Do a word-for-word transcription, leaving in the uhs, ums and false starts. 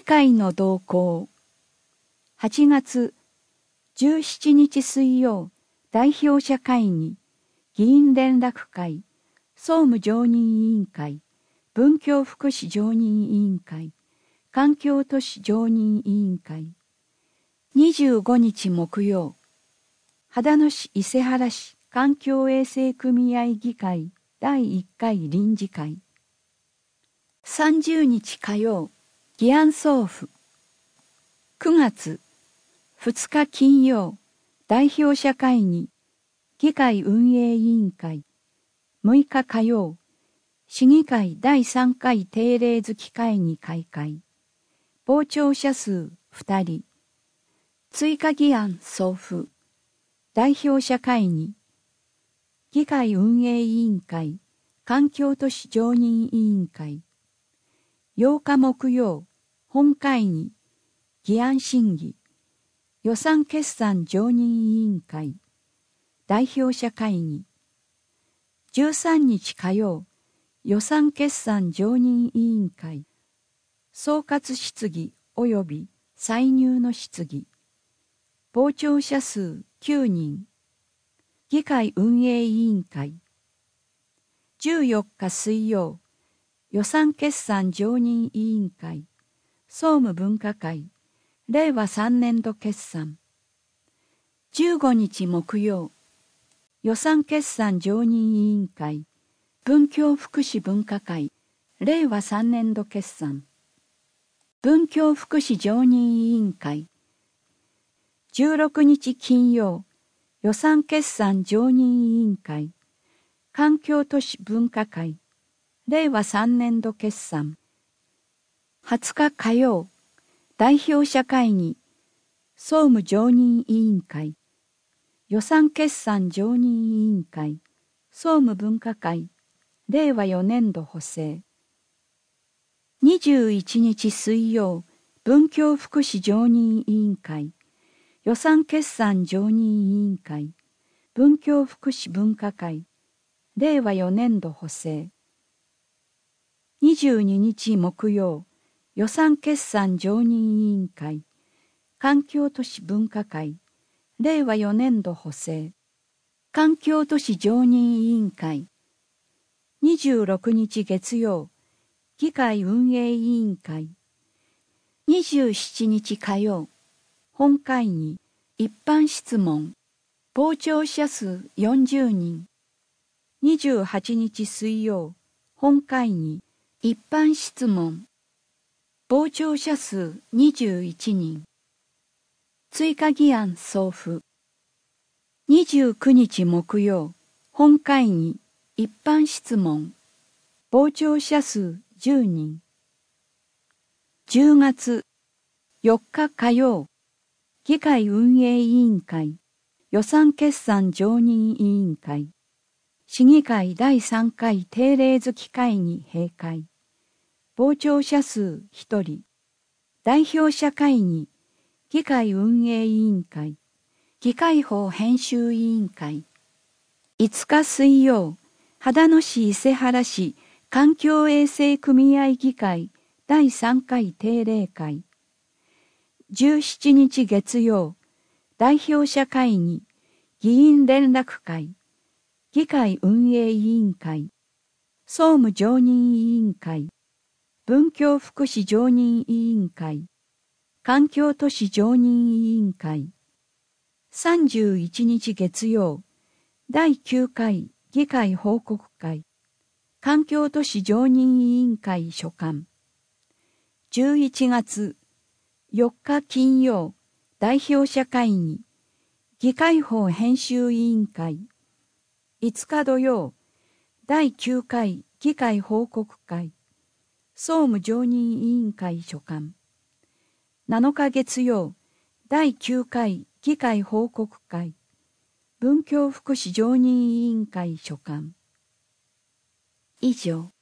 会の動向。はちがつじゅうしちにち水曜、代表者会議、議員連絡会、総務常任委員会、文教福祉常任委員会、環境都市常任委員会。にじゅうごにち木曜、秦野市伊勢原市環境衛生組合議会だいいっかい臨時会。さんじゅうにち火曜、議案送付。くがつふつか金曜、代表者会議、議会運営委員会。むいか火曜、市議会だいさんかい定例月会議開会。傍聴者数ふたり。追加議案送付。代表者会議。議会運営委員会、環境都市常任委員会。ようか木曜、本会議、議案審議。予算決算常任委員会。代表者会議。じゅうさんにち火曜、予算決算常任委員会。総括質疑及び歳入の質疑。傍聴者数きゅうにん。議会運営委員会。じゅうよっか水曜、予算決算常任委員会。総務分科会。れいわさんねんど決算。じゅうごにち木曜、予算決算常任委員会。文教福祉分科会。れいわさんねんど決算。文教福祉常任委員会。じゅうろくにち金曜、予算決算常任委員会。環境都市分科会。れいわさんねんど決算。はつか火曜、代表者会議、総務常任委員会。予算決算常任委員会。総務分科会。れいわよねんど補正。にじゅういちにち水曜、文教福祉常任委員会。予算決算常任委員会。文教福祉分科会。れいわよねんど補正。にじゅうににち木曜、予算決算常任委員会。環境都市分科会。れいわよねんど補正。環境都市常任委員会。にじゅうろくにち月曜、議会運営委員会。にじゅうしちにち火曜、本会議、一般質問。傍聴者数よんじゅうにん。にじゅうはちにち水曜、本会議、一般質問。傍聴者数にじゅういちにん。追加議案送付。にじゅうくにち木曜、本会議、一般質問。傍聴者数じゅうにん。じゅうがつよっか火曜、議会運営委員会、予算決算常任委員会。市議会だいさんかい定例月会議閉会。傍聴者数ひとり。代表者会議、議会運営委員会、議会法編集委員会。いつか水曜、秦野市伊勢原市環境衛生組合議会だいさんかい定例会。じゅうしちにち月曜、代表者会議、議員連絡会、議会運営委員会、総務常任委員会、文教福祉常任委員会、環境都市常任委員会。さんじゅういちにち月曜、だいきゅうかい議会報告会、環境都市常任委員会所管。じゅういちがつよっか金曜、代表者会議、議会法編集委員会。いつか土曜、だいきゅうかい議会報告会、総務常任委員会所管。なのか月曜、だいきゅうかい議会報告会、文教福祉常任委員会所管。以上。